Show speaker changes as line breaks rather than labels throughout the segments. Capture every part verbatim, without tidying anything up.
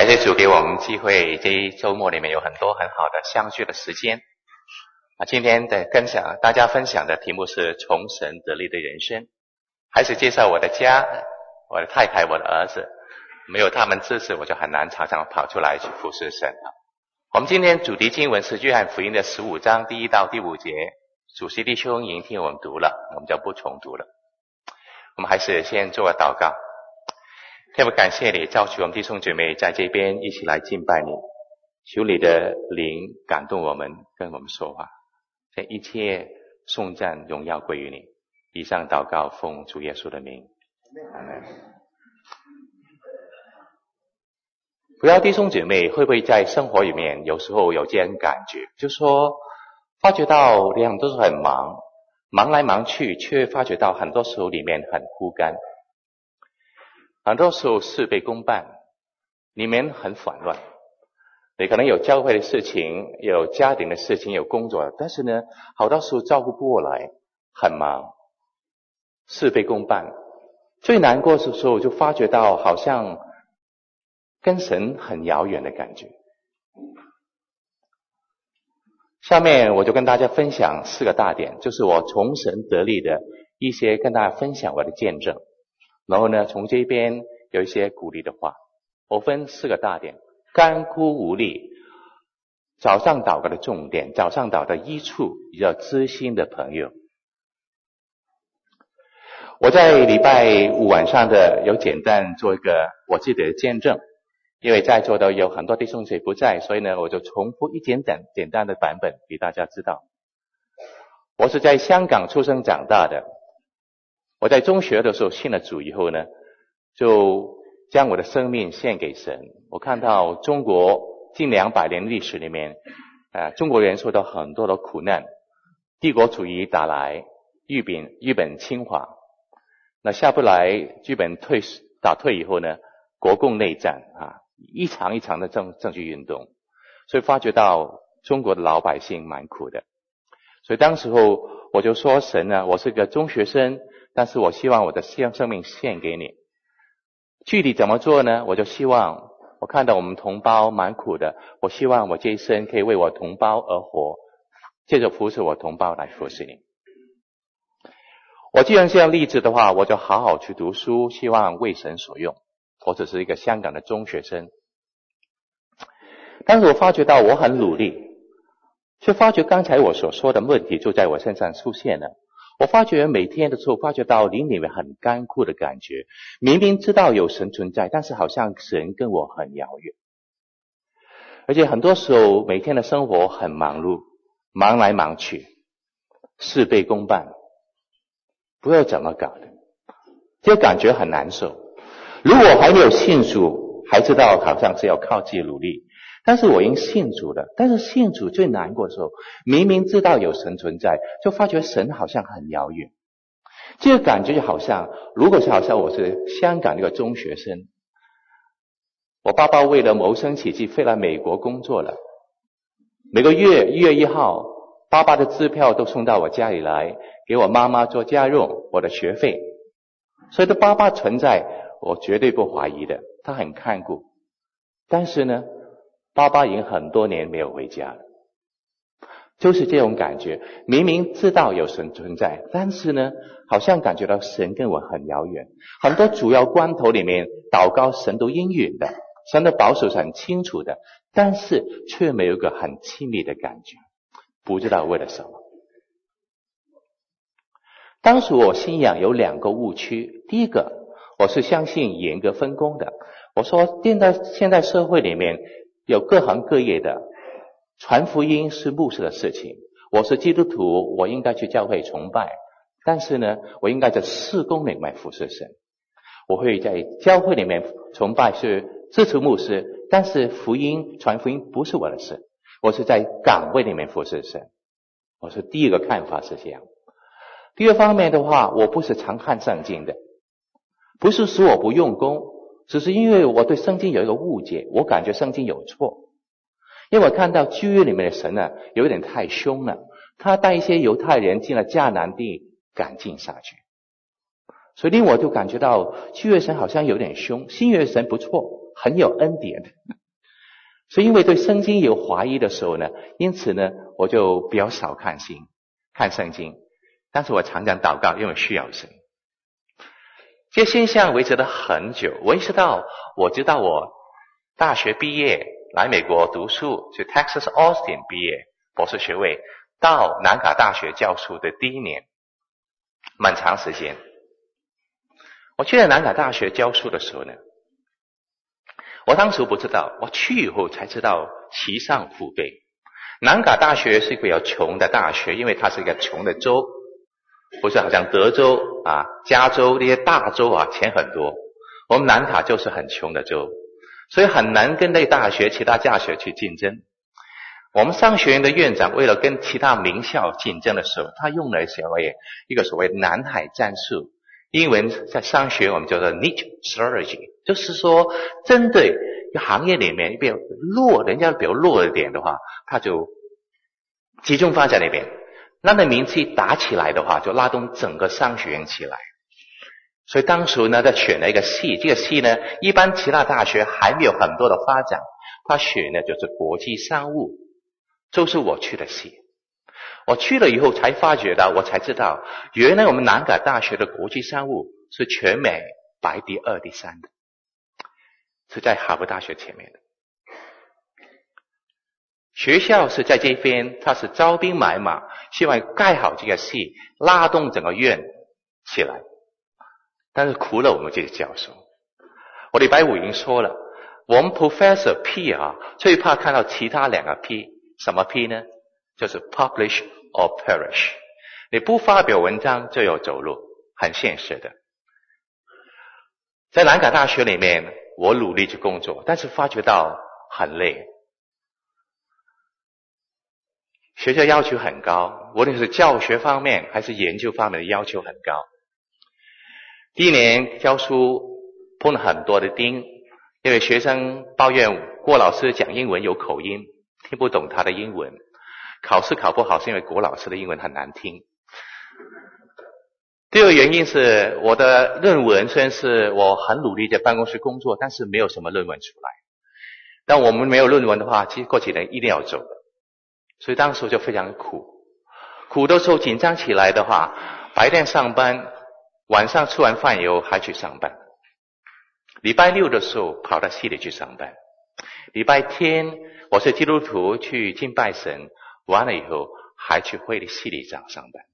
感谢主给我们机会，这一周末里面有很多很好的相聚的时间。啊，今天的跟享大家分享的题目是从神得力的人生，还是介绍我的家，我的太太，我的儿子，没有他们支持，我就很难常常跑出来去服侍神。我们今天主题经文是约翰福音的十五章第一到第五节，主席弟兄聆听我们读了，我们就不重读了。我们还是先做个祷告。天父，感谢你召集我们弟兄姐妹在这边一起来敬拜你，求你的灵感动我们，跟我们说话，这一切颂赞荣耀归于你。以上祷告奉主耶稣的名，阿们。不知道弟兄姐妹会不会在生活里面有时候有这样感觉，就是说发觉到两都是很忙，忙来忙去，却发觉到很多时候里面很枯干，很多时候事倍功半，里面很烦乱。你可能有教会的事情，有家庭的事情，有工作，但是呢好多时候照顾不过来，很忙，事倍功半。最难过的时候就发觉到好像跟神很遥远的感觉。下面我就跟大家分享四个大点，就是我从神得力的一些跟大家分享我的见证，然后呢从这边有一些鼓励的话。我分四个大点：干枯无力，早上祷告的重点，早上祷告的益处，比较知心的朋友。我在礼拜五晚上的有简单做一个我自己的见证，因为在座的有很多弟兄姐妹不在，所以呢我就重复一简单简单的版本给大家知道。我是在香港出生长大的，我在中学的时候信了主以后呢，就将我的生命献给神。我看到中国近两百年历史里面，呃，中国人受到很多的苦难，帝国主义打来，日本日本侵华，那下不来，日本退打退以后呢，国共内战啊，一场一场的政政治运动，所以发觉到中国的老百姓蛮苦的。所以当时候我就说，神啊，我是个中学生，但是我希望我的生命献给你。具体怎么做呢？我就希望我看到我们同胞蛮苦的，我希望我这一生可以为我同胞而活，借着服侍我同胞来服侍你。我既然这样立志的话，我就好好去读书，希望为神所用。我只是一个香港的中学生，但是我发觉到我很努力，却发觉刚才我所说的问题就在我身上出现了。我发觉每天的时候发觉到灵里面很干枯的感觉，明明知道有神存在，但是好像神跟我很遥远。而且很多时候每天的生活很忙碌，忙来忙去，事倍功半，不知道怎么搞的，这个感觉很难受。如果还没有信主，还知道好像是要靠自己努力，但是我已经信主了。但是信主最难过的时候，明明知道有神存在，就发觉神好像很遥远。这个感觉就好像，如果是好像我是香港一个中学生，我爸爸为了谋生起计飞来美国工作了，每个月一月一号，爸爸的支票都送到我家里来，给我妈妈做家用，我的学费。所以的爸爸存在我绝对不怀疑的，他很看顾。但是呢，爸爸已经很多年没有回家了，就是这种感觉。明明知道有神存在，但是呢，好像感觉到神跟我很遥远。很多主要关头里面祷告神都应允的，神的保守是很清楚的，但是却没有一个很亲密的感觉，不知道为了什么。当时我信仰有两个误区，第一个，我是相信严格分工的。我说现在现在社会里面有各行各业的，传福音是牧师的事情，我是基督徒，我应该去教会崇拜，但是呢我应该在事工里面服侍神。我会在教会里面崇拜是支持牧师，但是福音传福音不是我的事，我是在岗位里面服侍神。我是第一个看法是这样。第二方面的话，我不是常看圣经的，不是说我不用功，只是因为我对圣经有一个误解，我感觉圣经有错。因为我看到旧约里面的神呢，有点太凶了，他带一些犹太人进了迦南地赶尽杀绝，所以令我就感觉到旧约神好像有点凶，新约神不错，很有恩典。 所以因为对圣经有怀疑的时候呢，因此呢，我就比较少看经，看圣经。但是我常常祷告，因为需要神。这个现象维持了很久，我一直到我知道我大学毕业来美国读书，去 Texas Austin 毕业博士学位，到南卡大学教书的第一年，蛮长时间。我去了南卡大学教书的时候呢，我当时不知道，我去以后才知道其上父辈。南卡大学是一个比较穷的大学，因为它是一个穷的州，不是好像德州啊、加州这些大州啊钱很多。我们南卡就是很穷的州，所以很难跟那大学其他大学去竞争。我们商学院的院长为了跟其他名校竞争的时候，他用了所谓一个所谓南海战术，英文在商学我们叫做 niche strategy， 就是说针对行业里面比较弱，人家比较弱一点的话，他就集中放在那边。那么名气打起来的话，就拉动整个商学院起来。所以当时呢，他选了一个系，这个系呢，一般其他大学还没有很多的发展，他选的就是国际商务，就是我去的系。我去了以后才发觉到，我才知道，原来我们南卡大学的国际商务是全美排第二、第三的，是在哈佛大学前面的。学校是在这边，它是招兵买马，希望盖好这个系，拉动整个院起来。但是苦了我们这些教授。我礼拜五已经说了，我们 Professor P 啊，最怕看到其他两个 P， 什么 P 呢？就是 publish or perish。你不发表文章就有走路，很现实的。在南卡大学里面，我努力去工作，但是发觉到很累。学校要求很高，无论是教学方面还是研究方面的要求很高。第一年教书碰了很多的钉，因为学生抱怨郭老师讲英文有口音，听不懂他的英文。考试考不好是因为郭老师的英文很难听。第二个原因是我的论文，虽然是我很努力在办公室工作，但是没有什么论文出来。但我们没有论文的话，其实过几年一定要走的。所以当时就非常苦。苦的时候紧张起来的话，白天上班，晚上吃完饭以后还去上班。礼拜六的时候跑到系里去上班。礼拜天我是基督徒去敬拜神，完了以后还去会理系里长上班。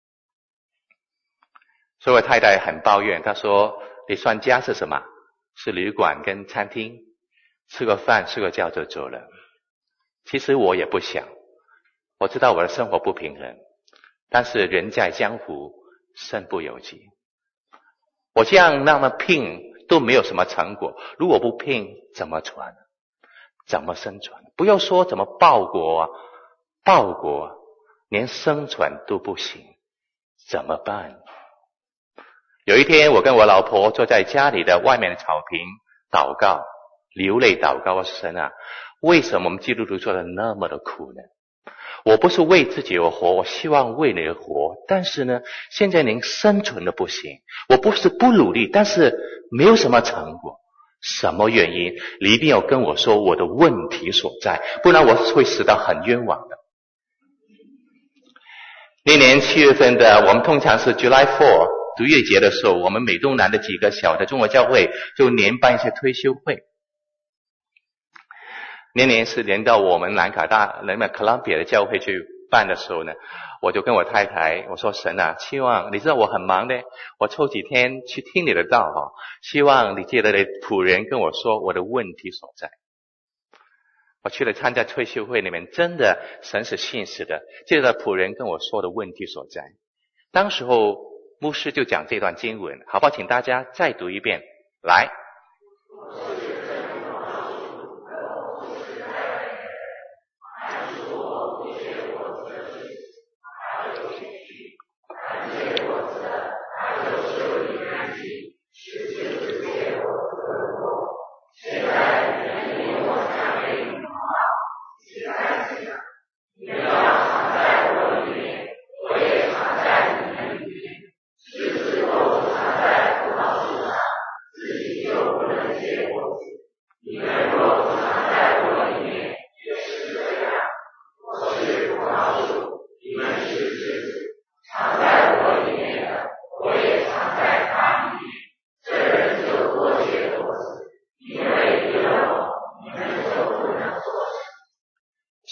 所以我太太很抱怨，她说你算家是什么？是旅馆跟餐厅，吃个饭睡个觉就走了。其实我也不想，我知道我的生活不平衡，但是人在江湖身不由己。我这样那么拼都没有什么成果，如果不拼怎么传？怎么生存？不要说怎么报国啊，报国连生存都不行，怎么办？有一天我跟我老婆坐在家里的外面的草坪祷告，流泪祷告，我说神啊，为什么我们基督徒做的那么的苦呢？我不是为自己而活，我希望为你而活，但是呢，现在连生存都不行。我不是不努力，但是没有什么成果。什么原因？你一定要跟我说我的问题所在，不然我会死得很冤枉的。那年七月份的，我们通常是 July fourth 独月节的时候，我们美东南的几个小的中国教会就连办一些退休会。那年是连到我们南卡大那么 Columbia 的教会去办的时候呢，我就跟我太太我说神啊，希望你知道我很忙的，我抽几天去听你的道哈，希望你借着你仆人跟我说我的问题所在。我去了参加退休会里面，真的神是信实的，借着仆人跟我说的问题所在。当时候牧师就讲这段经文，好不好？请大家再读一遍，来。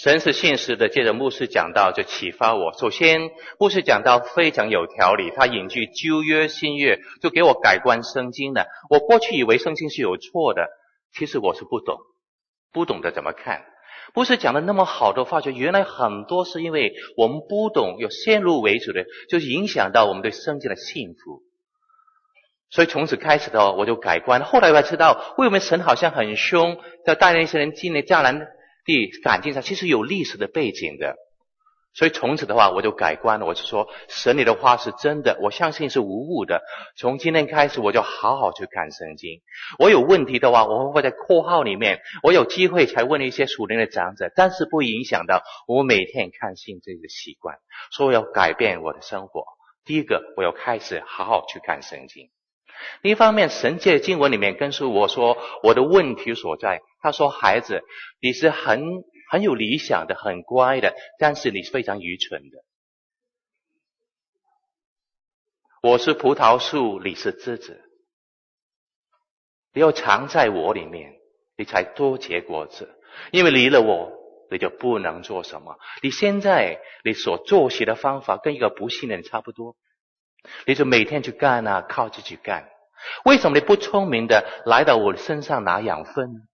神是信实的，借着牧师讲道就启发我。首先，牧师讲道非常有条理，他引据旧约新约，就给我改观圣经了。我过去以为圣经是有错的，其实我是不懂，不懂得怎么看。牧师讲的那么好的，发觉原来很多是因为我们不懂，有先入为主的，就影响到我们对圣经的信服。所以从此开始的话，我就改观。后来我才知道，为什么神好像很凶，要带那些人进了迦南地赶尽杀，其实有历史的背景的。所以从此的话，我就改观了。我就说，神你的话是真的，我相信是无误的。从今天开始，我就好好去看圣经。我有问题的话，我会在括号里面，我有机会才问一些属灵的长者，但是不影响到我每天看圣经的习惯。所以我要改变我的生活。第一个，我要开始好好去看圣经。另一方面，神借经文里面跟诉我说我的问题所在。他说，孩子，你是很很有理想的，很乖的，但是你是非常愚蠢的。我是葡萄树，你是枝子，你要藏在我里面，你才多结果子。因为离了我，你就不能做什么。你现在你所作息的方法跟一个不信的人差不多，你就每天去干啊，靠自己干。为什么你不聪明的来到我身上拿养分呢？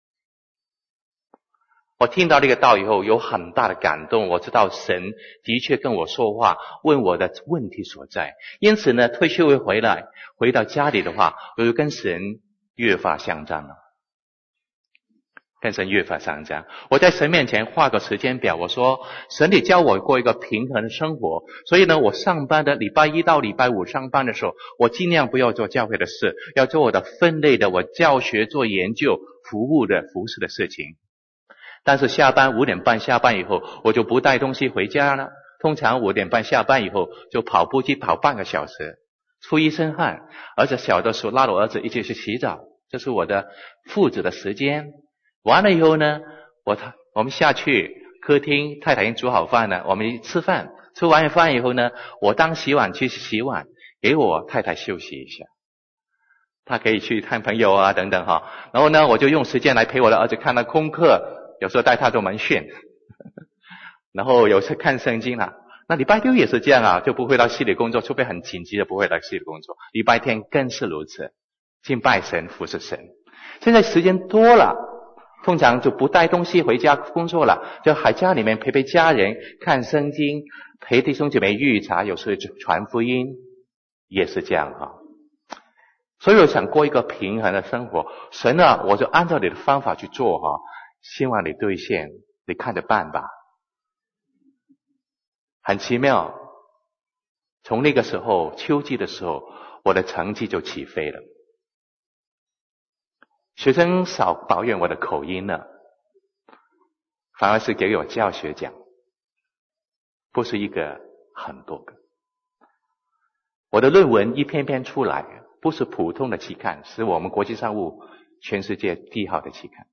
我听到这个道以后有很大的感动，我知道神的确跟我说话，问我的问题所在。因此呢，退休回来回到家里的话，我就跟神越发相张了，跟神越发相张。我在神面前画个时间表，我说神你教我过一个平衡的生活，所以呢，我上班的礼拜一到礼拜五上班的时候，我尽量不要做教会的事，要做我的分类的，我教学做研究服务的服侍的事情。但是下班五点半下班以后，我就不带东西回家了。通常五点半下班以后，就跑步机跑半个小时，出一身汗。儿子小的时候拉着我儿子一起去洗澡，这是我的父子的时间。完了以后呢，我他我们下去客厅，太太已经煮好饭了，我们吃饭。吃完饭以后呢，我当洗碗去洗碗，给我太太休息一下。他可以去看朋友啊等等哈。然后呢，我就用时间来陪我的儿子看了功课。有时候带他做门训，然后有时看圣经啊。那礼拜六也是这样啊，就不会到系里工作，除非很紧急的不会到系里工作。礼拜天更是如此，敬拜神，服侍神。现在时间多了，通常就不带东西回家工作了，就在家里面陪陪家人，看圣经，陪弟兄姐妹预茶，有时候就传福音，也是这样哈。所以我想过一个平衡的生活，神啊，我就按照你的方法去做哈。希望你兑现，你看着办吧。很奇妙，从那个时候秋季的时候，我的成绩就起飞了。学生少抱怨我的口音了，反而是给我教学奖，不是一个，很多个。我的论文一篇篇出来，不是普通的期刊，是我们国际商务全世界第一好的期刊。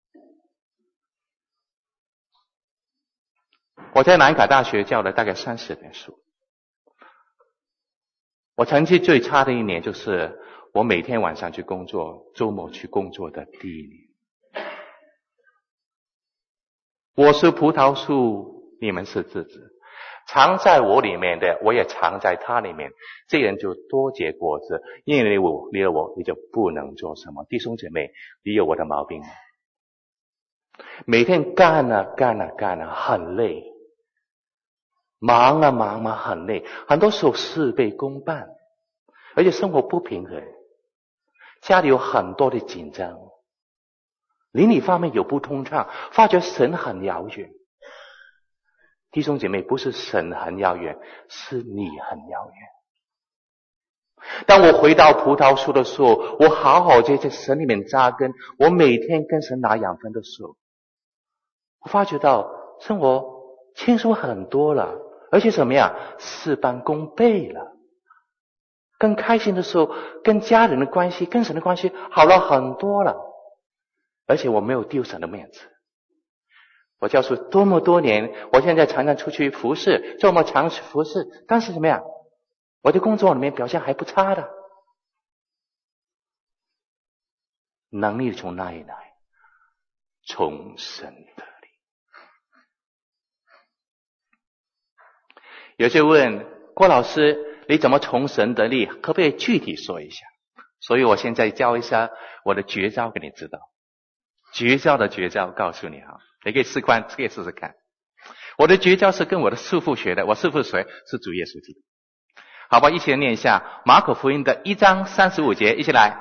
我在南卡大学教了大概三十年书。我成绩最差的一年就是我每天晚上去工作，周末去工作的第一年。我是葡萄树，你们是枝子，藏在我里面的，我也藏在他里面，这人就多结果子。因为我离了我，你就不能做什么。弟兄姐妹，你有我的毛病，每天干啊干啊干啊，很累。忙啊忙啊很累，很多时候事倍功半，而且生活不平衡，家里有很多的紧张，邻里方面有不通畅，发觉神很遥远。弟兄姐妹，不是神很遥远，是你很遥远。当我回到葡萄树的时候，我好好在这神里面扎根，我每天跟神拿养分的时候，我发觉到生活轻松很多了。而且怎么样，事半功倍了。更开心的时候，跟家人的关系，跟神的关系好了很多了。而且我没有丢神的面子。我教书多么多年，我现在常常出去服侍，这么长服侍，但是怎么样，我的工作里面表现还不差的。能力从哪里来？从神的。 有些问郭老师，你怎么从神得力？可不可以具体说一下？所以我现在教一下我的绝招给你知道。绝招的绝招告诉你哈，你可以试看，可以试试看。我的绝招是跟我的师父学的，我师父谁？是主耶稣基督。好吧，一起来念一下马可福音的一章三十五节，一起来。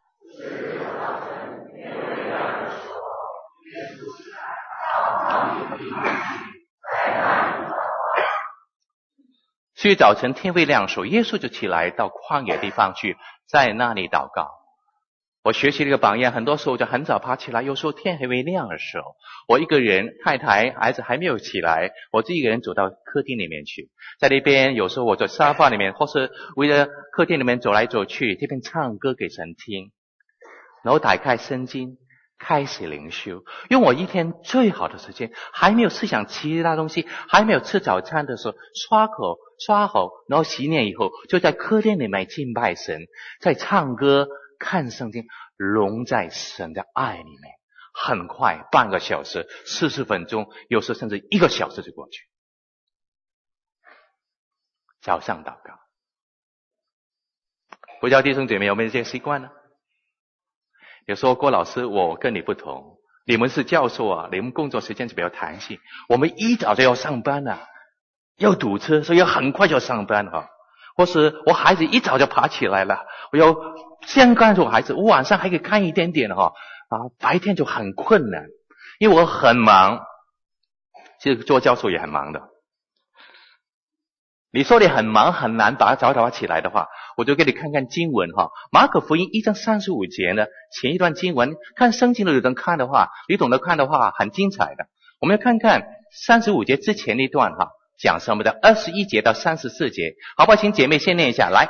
所以早晨天未亮的时候，耶稣就起来到旷野地方去，在那里祷告。我学习这个榜样，很多时候就很早爬起来，有时候天还未亮的时候，我一个人，太太孩子还没有起来，我自己一个人走到客厅里面去，在那边有时候我在沙发里面，或是围着客厅里面走来走去，这边唱歌给神听，然后打开圣经开始灵修，用我一天最好的时间，还没有思想其他东西，还没有吃早餐的时候，刷口刷好，然后洗脸以后，就在客厅里面敬拜神，在唱歌看圣经，融在神的爱里面。很快半个小时四十分钟，有时甚至一个小时就过去。早上祷告，不知道弟兄姐妹有没有这些习惯呢？有时候郭老师我跟你不同，你们是教授啊，你们工作时间是比较弹性，我们一早就要上班啊，要堵车，所以要很快就要上班哈、啊。或是我孩子一早就爬起来了，我要先告诉我孩子，我晚上还可以看一点点哈、啊，啊，白天就很困难，因为我很忙，其实做教授也很忙的。你说你很忙很难把早早起来的话，我就给你看看经文哈。马可福音一章三十五节呢，前一段经文，看圣经的人看的话，你懂得看的话，很精彩的。我们要看看三十五节之前那段哈，讲什么的，二十一节到三十四节，好不好？请姐妹先念一下，来。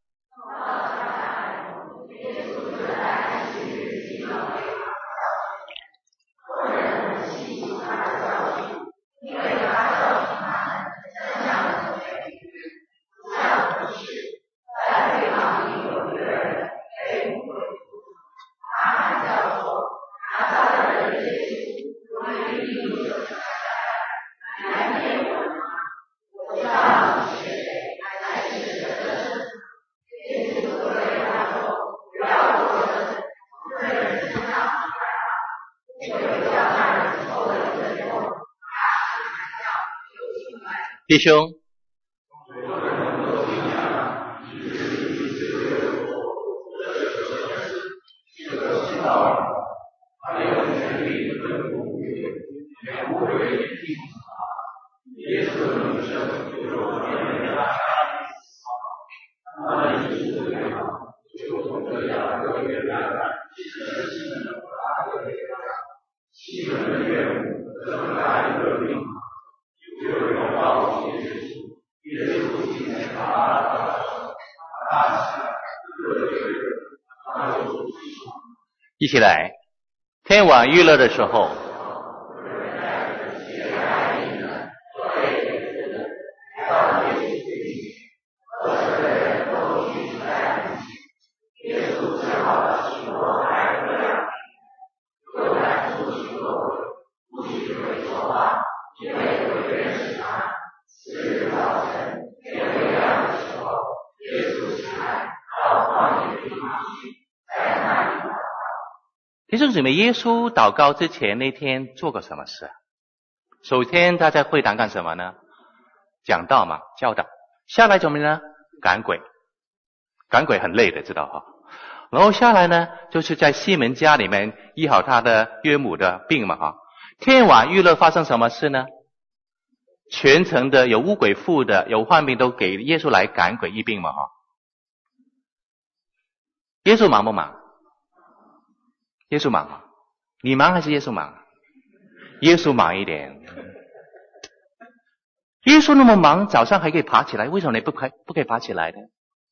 弟兄，一起来。天晚娱乐的时候，弟兄姊妹，耶稣祷告之前那天做过什么事？首先他在会堂干什么呢？讲道嘛，教导。下来怎么呢？赶鬼。赶鬼很累的，知道哈。然后下来呢，就是在西门家里面医好他的岳母的病嘛哈。天晚娱乐发生什么事呢？全城的有污鬼附的有患病都给耶稣来赶鬼医病嘛哈。耶稣忙不忙？耶稣忙吗？你忙还是耶稣忙？耶稣忙一点。耶稣那么忙，早上还可以爬起来，为什么你不可不可以爬起来呢？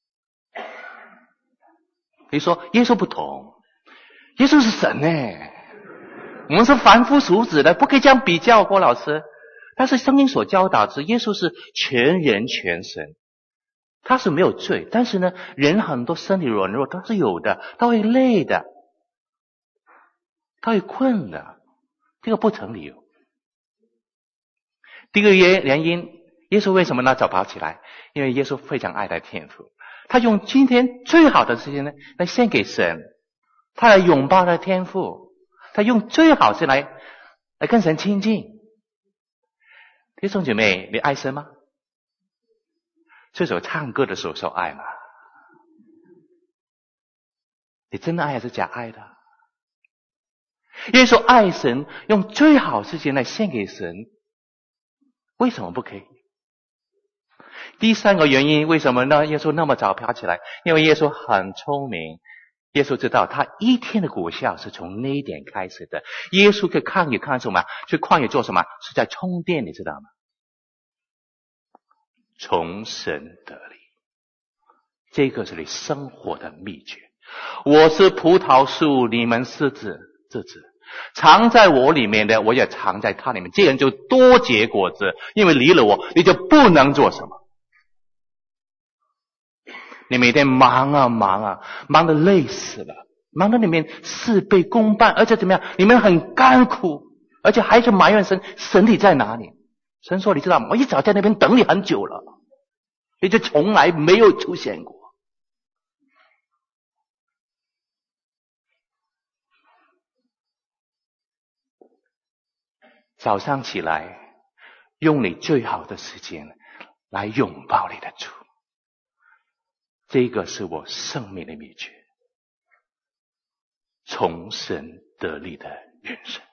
你说耶稣不同，耶稣是神呢，我们是凡夫俗子的，不可以这样比较。郭老师，但是圣经所教导是耶稣是全人全神，他是没有罪，但是呢，人很多身体软弱，他是有的，他会累的。他会困的，这个不成理由。第一个原因， 耶稣为什么呢早跑起来？因为耶稣非常爱他的天父，他用今天最好的时间呢来献给神，他来拥抱他的天父，他用最好的时间来来跟神亲近。弟兄姐妹，你爱神吗？这首唱歌的时候说爱吗？你真的爱还是假爱的？耶稣爱神，用最好的时间来献给神，为什么不可以？第三个原因，为什么呢？耶稣那么早爬起来，因为耶稣很聪明，耶稣知道他一天的果效是从那一点开始的。耶稣去旷野看什么？去旷野做什么？是在充电，你知道吗？从神得力，这个是你生活的秘诀。我是葡萄树，你们是枝枝子，藏在我里面的，我也藏在他里面，这人就多结果子，因为离了我，你就不能做什么。你每天忙啊忙啊，忙得累死了，忙得里面事倍功半，而且怎么样？你们很干苦，而且还是埋怨神，神你在哪里？神说你知道吗？我一早在那边等你很久了，你就从来没有出现过。早上起来，用你最好的时间来拥抱你的主，这个是我生命的秘诀，从神得力的人生。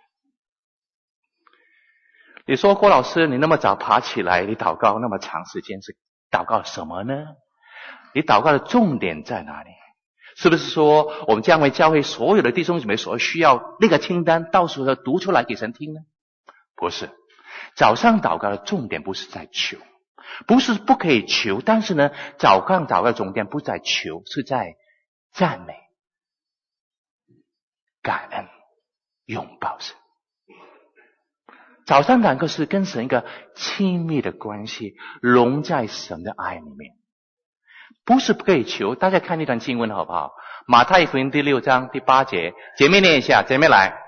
你说郭老师，你那么早爬起来，你祷告那么长时间，是祷告什么呢？你祷告的重点在哪里？是不是说我们将会教会所有的弟兄姊妹所需要那个清单，到时候读出来给神听呢？不是，早上祷告的重点不是在求，不是不可以求，但是呢，早上祷告的重点不在求，是在赞美、感恩、拥抱神。早上祷告是跟神一个亲密的关系，融在神的爱里面，不是不可以求。大家看那段经文好不好？马太福音第六章第八节，姐妹念一下，姐妹来。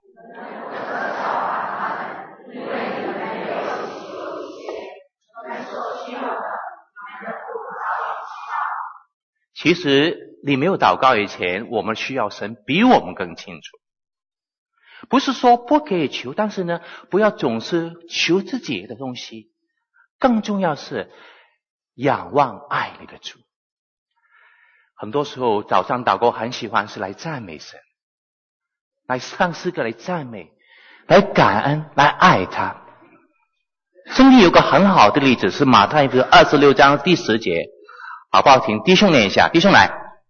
其实你没有祷告以前，我们需要神比我们更清楚。不是说不可以求，但是呢，不要总是求自己的东西。更重要是仰望爱你的主。很多时候早上祷告很喜欢是来赞美神，来唱诗歌来赞美，来感恩，来爱他。圣经有个很好的例子是马太福音二十六章第十节，好不好听？弟兄念一下，弟兄来。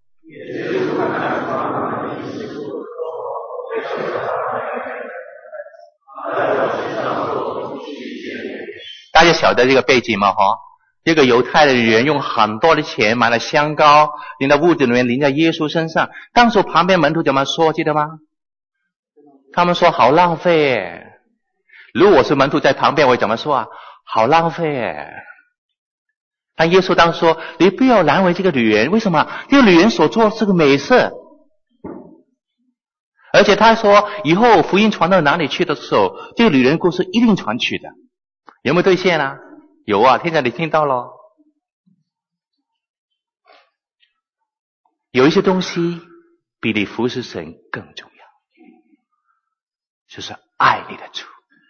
大家晓得这个背景吗？哈，这个犹太的人用很多的钱买了香膏，淋到屋子里面，淋在耶稣身上。当时旁边门徒怎么说？记得吗？他们说好浪费耶。如果我是门徒在旁边，我会怎么说啊？好浪费耶。但耶稣当时说，你不要难为这个女人，为什么？这个女人所做是个美事，而且他说以后福音传到哪里去的时候，这个女人故事一定传去的。有没有兑现啊？有啊，现在你听到了。有一些东西比你服侍神更重要，就是爱你的主。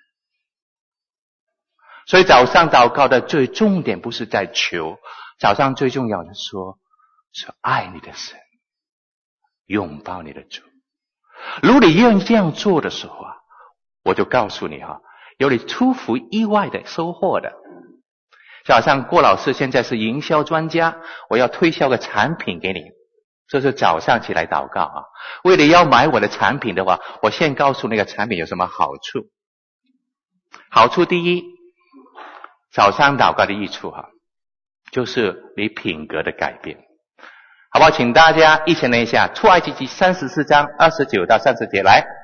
所以早上祷告的最重点不是在求，早上最重要的说是爱你的神，拥抱你的主。如果你愿意这样做的时候啊，我就告诉你哈、啊，有你出乎意外的收获的。就好像郭老师现在是营销专家，我要推销个产品给你，这是早上起来祷告啊。为了要买我的产品的话，我先告诉那个产品有什么好处。好处第一，早上祷告的益处哈、啊，就是你品格的改变，好不好？请大家一起念一下出埃及记三十四章二十九到三十节，来。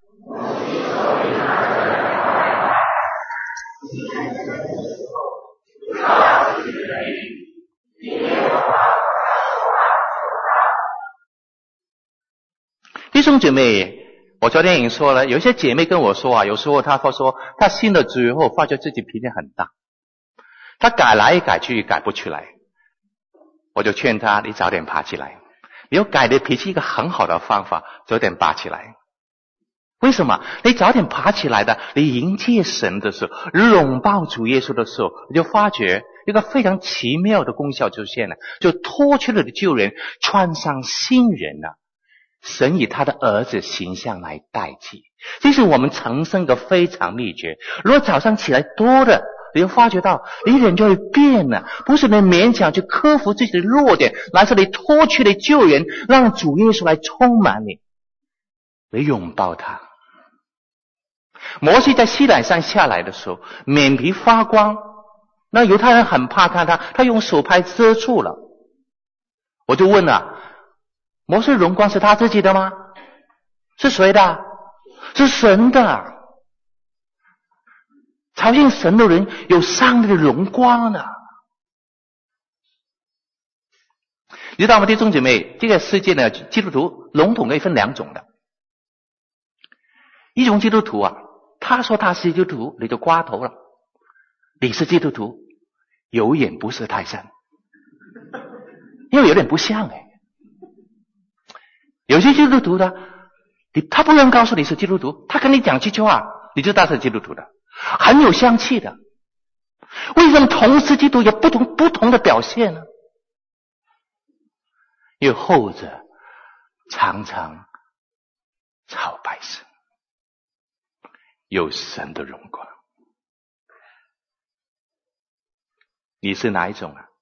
弟兄姐妹，我昨天已经说了，有一些姐妹跟我说啊，有时候她说她信了主以后，发觉自己脾气很大。 他改来改去改不出来，我就劝他，你早点爬起来。你有改的脾气一个很好的方法，早点爬起来。为什么？你早点爬起来的，你迎接神的时候，拥抱主耶稣的时候，你就发觉一个非常奇妙的功效出现了，就脱去了的旧人，穿上新人了。神以他的儿子形象来代替，这是我们成圣的非常秘诀。如果早上起来多的，你就发觉到你人就会变了，不是你勉强去克服自己的弱点，而是你脱去了旧人，让主耶稣来充满你，你拥抱他。摩西在西乃山下来的时候，面皮发光，那犹太人很怕看他，他用手拍遮住了。我就问了，摩西荣光是他自己的吗？是谁的？是神的。朝见神的人有上帝的荣光呢。你知道吗，弟兄姐妹，这个世界呢，基督徒笼统可以分两种的。一种基督徒啊，他说他是基督徒，你就刮头了。你是基督徒，有眼不识泰山，因为有点不像哎。有些基督徒呢，你他不能告诉你是基督徒，他跟你讲几句话，你就知道他是基督徒的，很有香气的。为什么同时基督有不同不同的表现呢？因为后者常常朝拜神，有神的荣光。你是哪一种啊？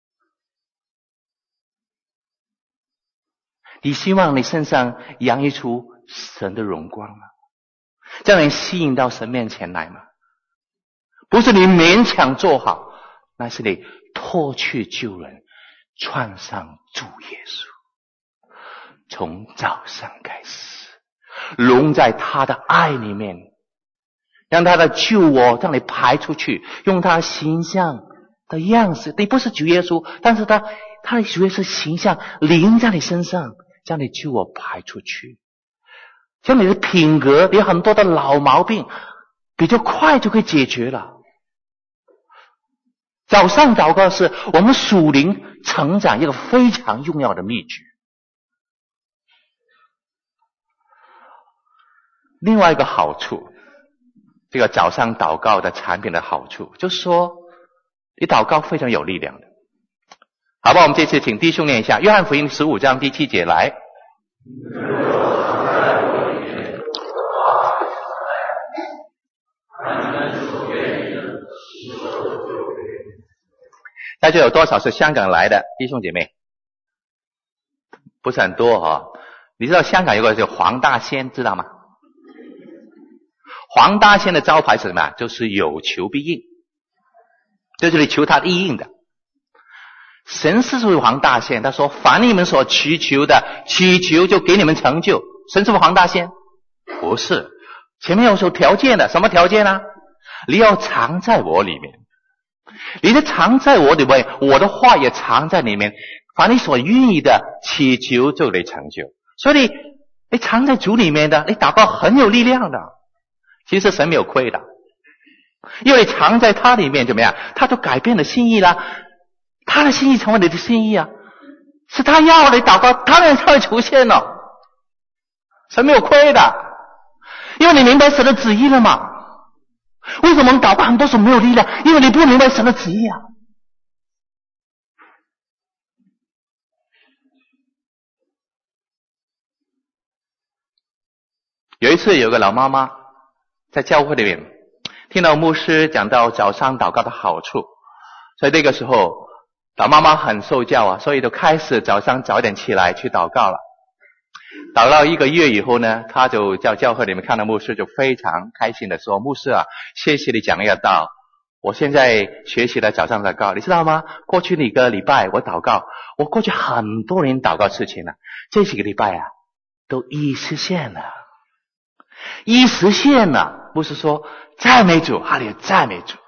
你希望你身上洋溢出神的荣光吗？这样能吸引到神面前来吗？不是你勉强做好，那是你脱去旧人，穿上主耶稣。从早上开始，融在他的爱里面，让他的救我让你排出去，用他形象的样式，你不是主耶稣，但是他他的主耶稣形象临在你身上，将你救我排出去，将你的品格有很多的老毛病比较快就可以解决了。早上祷告是我们属灵成长一个非常重要的秘诀。另外一个好处，这个早上祷告的产品的好处，就是说你祷告非常有力量的。好吧，我们这次请弟兄念一下约翰福音十五章第七节来。大家有多少是香港来的弟兄姐妹？不是很多哦。你知道香港有个叫黄大仙，知道吗？黄大仙的招牌是什么？就是有求必应，就是你求他必应的。神是属于黄大仙，他说凡你们所祈求的，祈求就给你们成就。神是不是黄大仙？不是，前面有说条件的，什么条件呢？你要藏在我里面，你的藏在我里面，我的话也藏在里面，凡你所愿意的祈求就得成就。所以你你藏在主里面的，你祷告很有力量的。其实神没有亏的，因为你藏在他里面怎么样？他就改变了心意了，他的心意成为你的心意啊，是他要你祷告，他人才会出现了。神没有亏的，因为你明白神的旨意了嘛。为什么我们祷告很多时候没有力量？因为你不明白神的旨意啊。有一次有个老妈妈在教会里面听到牧师讲到早上祷告的好处，所以那个时候老妈妈很受教啊，所以就开始早上早点起来去祷告了。祷告一个月以后呢，他就叫教会里面看到牧师，就非常开心的说，牧师啊，谢谢你讲那个道，我现在学习了早上祷告，你知道吗？过去一个礼拜我祷告，我过去很多人祷告事情了，这几个礼拜啊都一实现了，一实现了，不是说赞美主，哈利路亚，赞美主。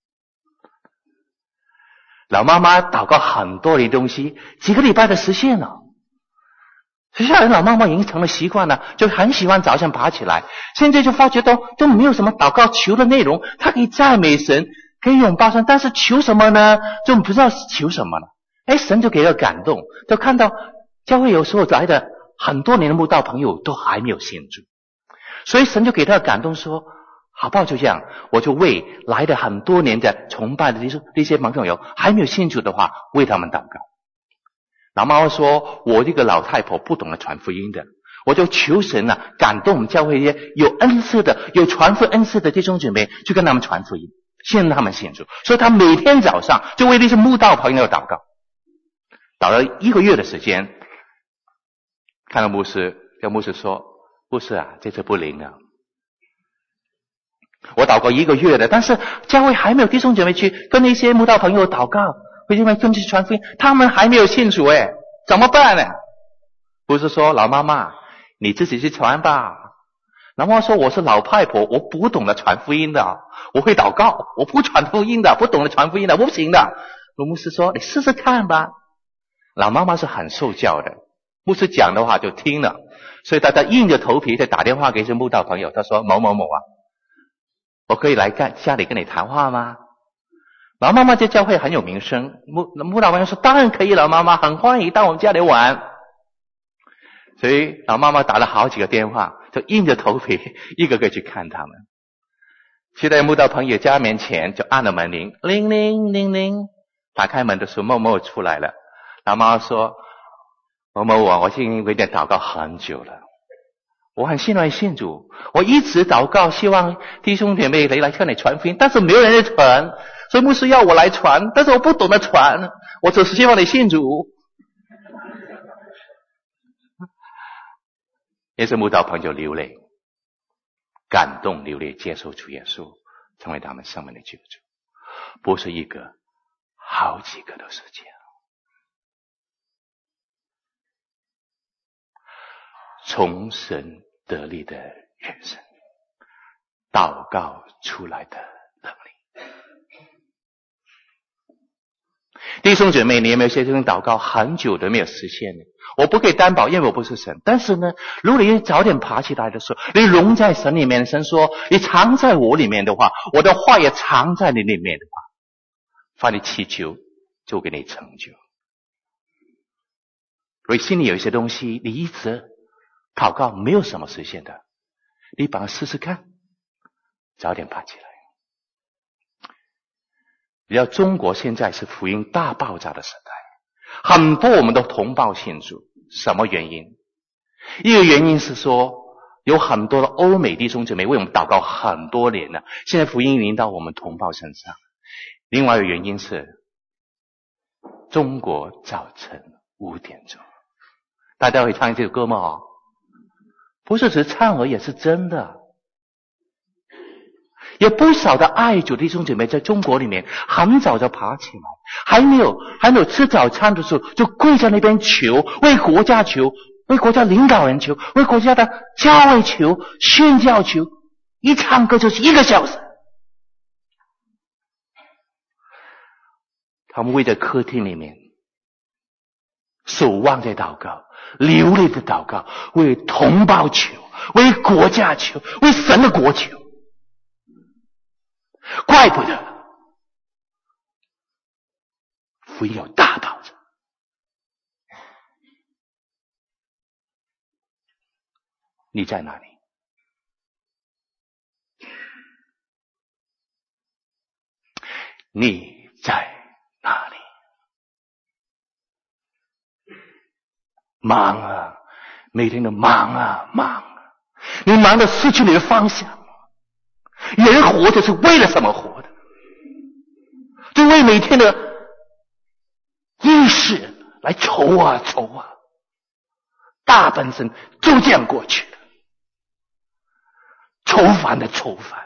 老妈妈祷告很多的东西，几个礼拜的实现了。接下来老妈妈已经成了习惯了，就很喜欢早上爬起来，现在就发觉到都没有什么祷告求的内容，她可以赞美神， 可以拥抱神，但是求什么呢？就不知道求什么了。哎，神就给了感动，就看到教会有时候来的很多年的慕道朋友都还没有信主，所以神就给他感动说，好不好？就这样，我就为来的很多年的崇拜的这些这些朋友还没有信主的话，为他们祷告。老妈妈说，我这个老太婆不懂得传福音的，我就求神啊，感动我们教会一些有恩赐的、有传福恩赐的弟兄姐妹，去跟他们传福音，先让他们信主。所以他每天早上就为这些慕道朋友祷告。祷了一个月的时间，看到牧师，跟牧师说，牧师啊，这次不灵啊。我祷告一个月的，但是教会还没有弟兄姐妹去跟那些慕道朋友祷告，为什么跟去传福音？他们还没有信主哎，怎么办呢？不是说老妈妈你自己去传吧。老妈妈说，我是老太婆，我不懂得传福音的，我会祷告，我不传福音的，不懂得传福音的，不行的。牧师说，你试试看吧。老妈妈是很受教的，牧师讲的话就听了，所以他他硬着头皮再打电话给一些慕道朋友，他说，某某某啊，我可以来干家里跟你谈话吗？老妈妈在教会很有名声，慕慕道朋友说，当然可以，老妈妈很欢迎到我们家里玩。所以老妈妈打了好几个电话，就硬着头皮一个个去看他们。去在慕道朋友家面前就按了门铃，铃铃铃铃，打开门的时候某某出来了。老妈妈说，某某我我已经为你祷告很久了，我很信赖信主，我一直祷告希望弟兄姐妹来向你传福音，但是没有人来传，所以牧师要我来传，但是我不懂得传，我只是希望你信主。也是慕道朋友流泪，感动流泪，接受主耶稣，成为他们生命的救主，不是一个，好几个都是这样。从神得力的人生，祷告出来的能力。弟兄姐妹，你有没有些这种祷告很久都没有实现呢？我不可以担保，因为我不是神。但是呢，如果你早点爬起来的时候，你融在神里面，神说你藏在我里面的话，我的话也藏在你里面的话，凡你祈求就给你成就。所以心里有一些东西你一直祷告没有什么实现的，你把它试试看，早点爬起来。你知道中国现在是福音大爆炸的时代，很多我们的同胞信主，什么原因？一个原因是说有很多的欧美弟兄姊妹为我们祷告很多年了，现在福音临到我们同胞身上。另外一个原因是中国早晨五点钟，大家会唱这首歌吗？不是只唱而已，是真的。有不少的爱主弟兄姐妹在中国里面很早就爬起来，还没有还没有吃早餐的时候就跪在那边求，为国家求，为国家领导人求，为国家的教会求，宣教求，一唱歌就是一个小时。他们为在客厅里面守望在祷告，流泪的祷告，为同胞求，为国家求，为神的国求。怪不得福音有大爆炸。你在哪里？你在哪里？忙啊，每天都忙啊忙啊，你忙得失去你的方向。人活着是为了什么活的？就为每天的意识来愁啊愁啊，大半生就这样过去了，愁烦的愁烦。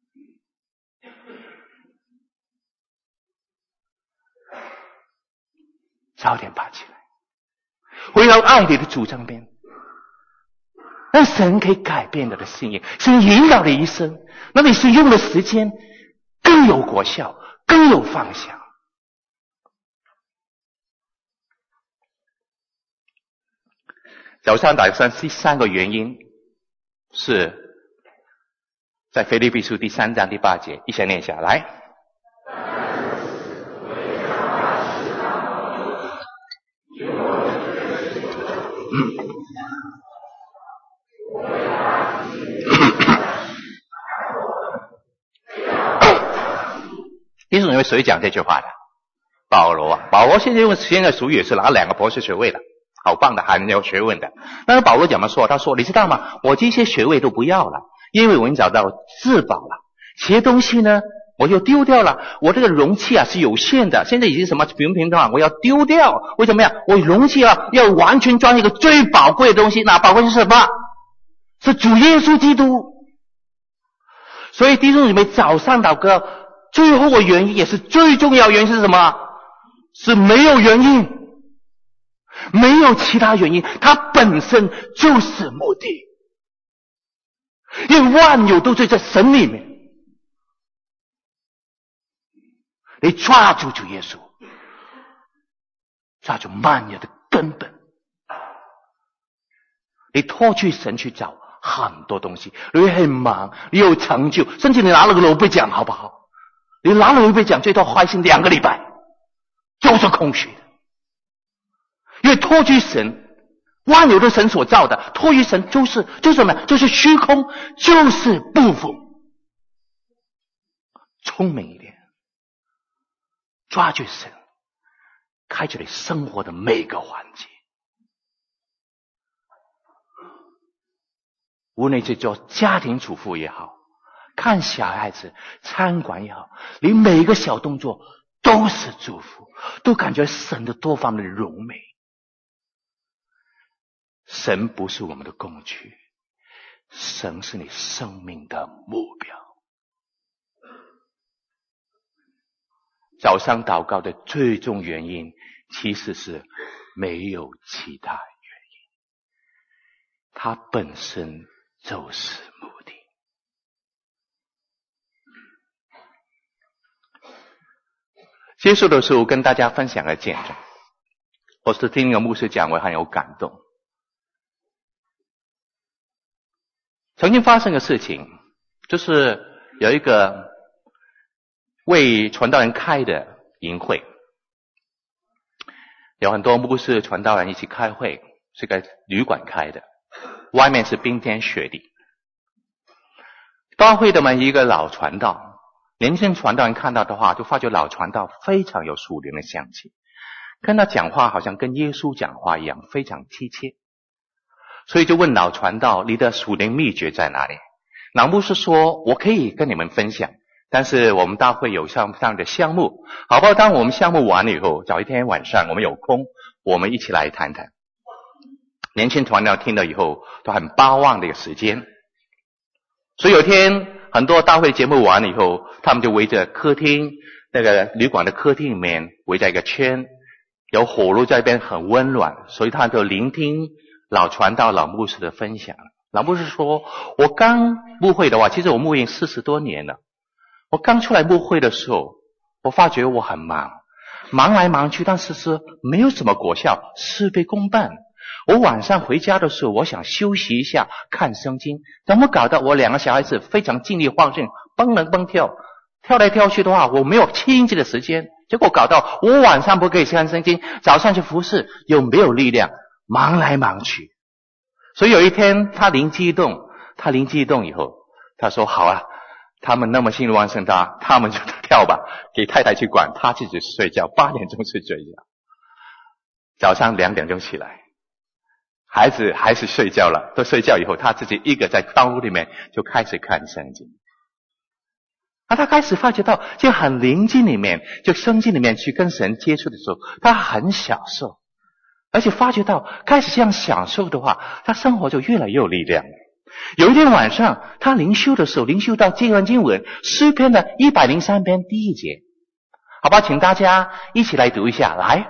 早点爬起来，回到爱你的主张边，让神可以改变你的心意，神引导你一生，那你是用的时间更有果效，更有方向。早上打算第三个原因是在腓立比书第三章第八节，一起念一下来。 弟兄姊妹，谁讲这句话的？保罗啊，保罗现在用现在俗语也是拿两个博士学位的，好棒的，很有学问的。但是保罗怎么说？他说：“你知道吗？我这些学位都不要了，因为我已经找到自保了。这些东西呢，我就丢掉了。我这个容器啊是有限的，现在已经什么平平的，我要丢掉。为什么呀？我容器啊要完全装一个最宝贵的东西，那宝贵是什么？是主耶稣基督。所以弟兄姊妹，早上祷告最后的原因也是最重要的原因是什么？是没有原因，没有其他原因，它本身就是目的。因为万有都在这神里面，你抓住主耶稣，抓住万有的根本，你脱去神去找很多东西，你会很忙，你有成就，甚至你拿了个诺贝尔奖好不好？你拿了诺贝尔奖最多花心两个礼拜，就是空虚的。因为脱去神，万有的神所造的，脱于神就是就是什么？就是虚空，就是不服。聪明一点，抓住神，开启你生活的每个环节。无论是做家庭主妇也好，看小孩子、餐馆也好，你每一个小动作都是祝福，都感觉神的多方面的荣美。神不是我们的工具，神是你生命的目标。早上祷告的最终原因其实是没有其他原因，它本身就是目的。结束的时候跟大家分享个见证，我是听一个牧师讲，我很有感动。曾经发生的事情，就是有一个为传道人开的营会，有很多牧师传道人一起开会，是个旅馆开的，外面是冰天雪地。到会的嘛，一个老传道，年轻传道人看到的话，就发觉老传道非常有属灵的香气，跟他讲话好像跟耶稣讲话一样，非常贴切。所以就问老传道，你的属灵秘诀在哪里？老牧师说，我可以跟你们分享，但是我们大会有上这样的项目，好不好？当我们项目完了以后，找一天晚上我们有空，我们一起来谈谈。年轻传道听了以后都很巴望这个时间，所以有天很多大会节目完了以后，他们就围着客厅，那个旅馆的客厅里面围在一个圈，有火炉在那边很温暖，所以他就聆听老传道老牧师的分享。老牧师说，我刚牧会的话，其实我牧营四十多年了，我刚出来牧会的时候，我发觉我很忙，忙来忙去，但是是没有什么果效，事倍功半。我晚上回家的时候，我想休息一下，看圣经，怎么搞到我两个小孩子非常精力旺盛，蹦来蹦跳，跳来跳去的话，我没有亲近的时间，结果搞到我晚上不可以看圣经，早上去服侍又没有力量，忙来忙去。所以有一天他灵机一动，他灵机一动以后，他说好啊，他们那么心力旺盛，他他们就跳吧，给太太去管，他自己睡觉，八点钟去睡觉，早上两点钟起来，孩子还是睡觉了，都睡觉以后，他自己一个在房屋里面就开始看圣经。啊，他开始发觉到，就很灵境里面，就圣经里面去跟神接触的时候，他很享受，而且发觉到开始这样享受的话，他生活就越来越有力量。有一天晚上，他灵修的时候，灵修到这段经文诗篇的一百零三篇第一节，好吧，请大家一起来读一下，来。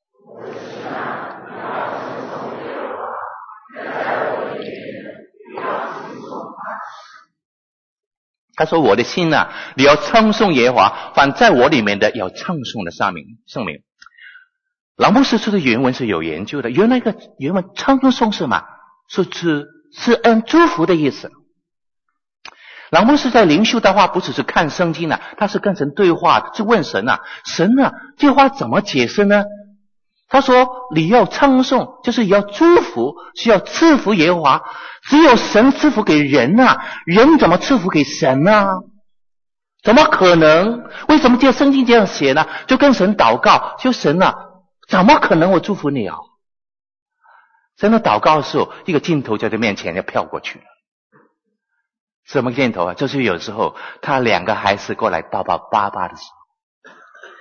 他说，我的心啊，你要称颂耶和华，凡在我里面的要称颂的圣名圣名。老牧师说的原文是有研究的，原来一个原文称颂是嘛，是指是恩祝福的意思。老牧师在灵修的话，不只是看圣经啊，他是跟神对话，是问神啊，神啊，这话怎么解释呢？他说，你要称颂，就是要祝福，是要赐福耶和华。只有神赐福给人啊，人怎么赐福给神呢？ 怎么可能？为什么这圣经这样写呢？就跟神祷告，就神啊，怎么可能我祝福你啊？神的祷告的时候，一个镜头在他面前就飘过去了。什么镜头啊？就是有时候他两个孩子过来抱抱爸爸的时候，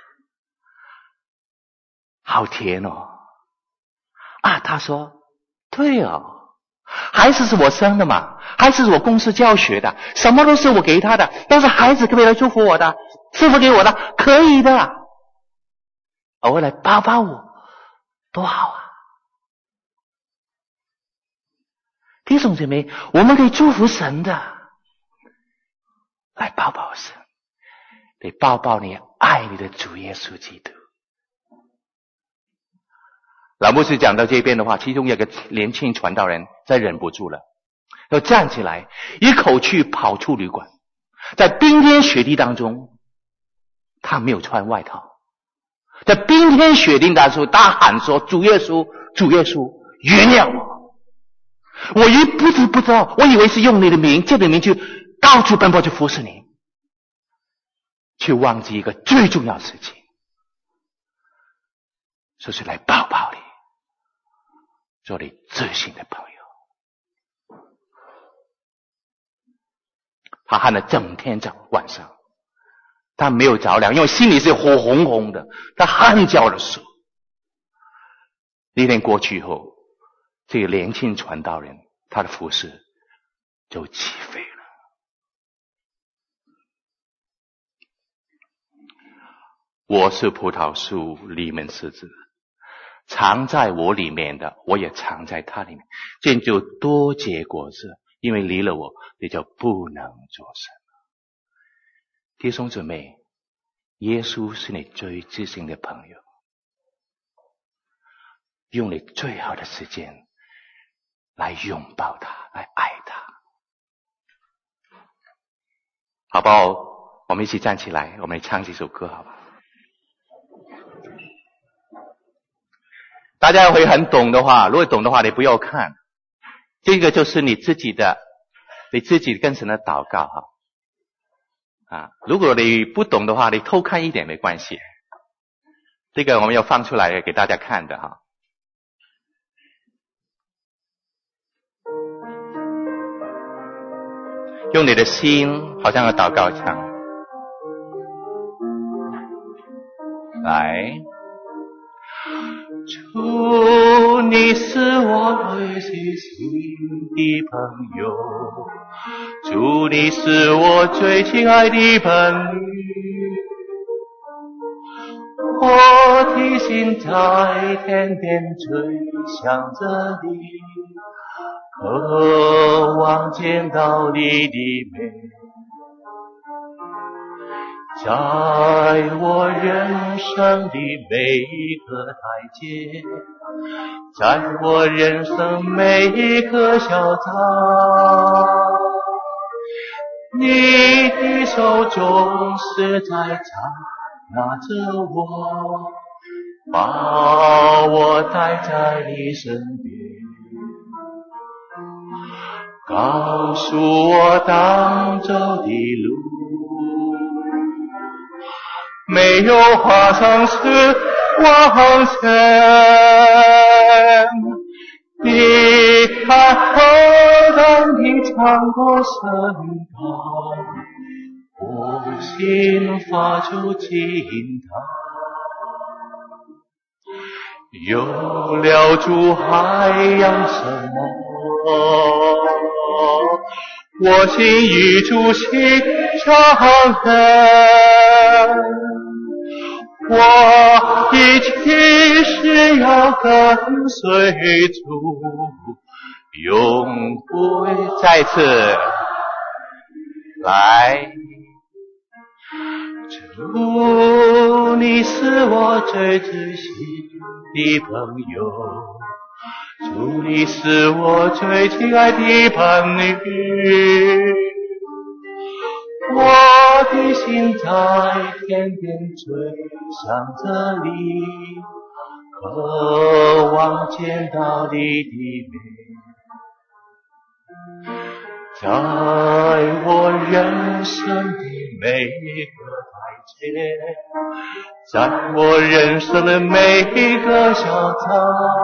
好甜哦！啊，他说，对哦。孩子是我生的嘛，孩子是我公司教学的，什么都是我给他的，但是孩子可不可以来祝福我的？赐福给我的，可以的。偶尔来抱抱我，多好啊！弟兄姐妹，我们可以祝福神的，来抱抱神，得抱抱你爱你的主耶稣基督。老牧师讲到这边的话，其中有个年轻传道人再忍不住了，要站起来一口气跑出旅馆，在冰天雪地当中，他没有穿外套，在冰天雪地当中大喊说，主耶稣，主耶稣，原谅我，我一不知不知道，我以为是用你的名，借你的名去到处奔波去服侍你，却忘记一个最重要的事情，就是来抱抱你，做你知心的朋友。他喊了整天整晚上，他没有着凉，因为心里是火红红的，他汗浇了手。那天过去以后，这个年轻传道人他的服事就起飞了。我是葡萄树，你们是枝，藏在我里面的，我也藏在他里面，这样就多结果子，因为离了我，你就不能做什么。弟兄姊妹，耶稣是你最知心的朋友，用你最好的时间来拥抱他，来爱他，好不好？我们一起站起来，我们唱这首歌好吧？大家会很懂的话，如果懂的话你不要看，这个就是你自己的你自己跟神的祷告哈。啊，如果你不懂的话，你偷看一点没关系，这个我们要放出来给大家看的哈。用你的心好像要祷告唱来，主，你是我最知心的朋友，主，你是我最亲爱的伴侣，我的心在天天追想着你，渴望见到你的美，在我人生的每一个台阶，在我人生每一个小站，你的手总是在掌拿着我，把我带在你身边，告诉我当走的路，没有花上是往前，你看后当你唱过声高，我心发出惊叹，有了主还要什么？我心与主心相连，我一切是要跟随主，永不会再次来。主，你是我最知心的朋友，主，你是我最亲爱的伴侣，我的心在天天追想着你，渴望见到你的美，在我人生的每一个台阶，在我人生的每一个小站，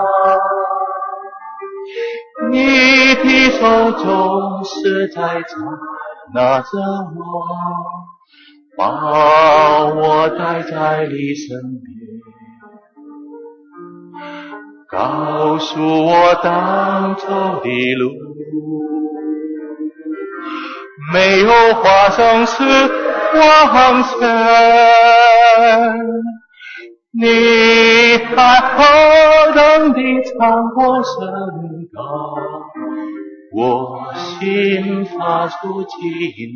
你的手总是在这拿着我，把我带在你身边，告诉我当走的路，没有发生是往前，你还何等地唱过声高，我心发出惊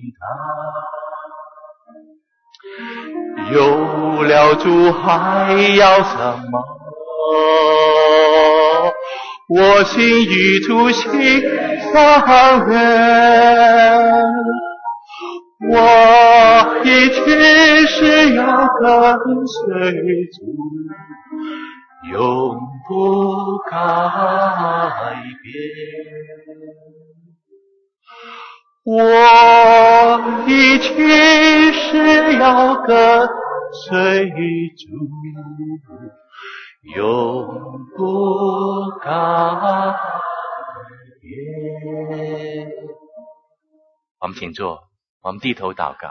叹，有了主还要什么？我心与主心相连，我一定是要跟随主，永不改变。我一定是要跟随主，永不改变。我们请坐，我们低头祷告。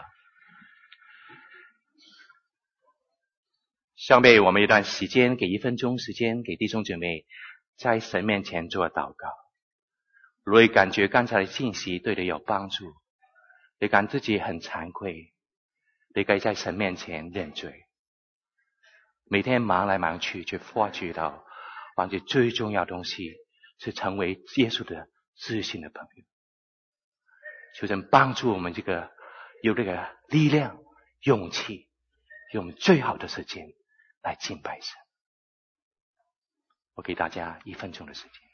上面我们一段时间，给一分钟时间给弟兄姐妹在神面前做祷告。如果你感觉刚才的信息对你有帮助，你感自己很惭愧，你可以在神面前认罪。每天忙来忙去，却发觉到忘记最重要的东西是成为耶稣的知心的朋友。求神帮助我们这个有这个力量、勇气，用最好的时间来敬拜神。我给大家一分钟的时间。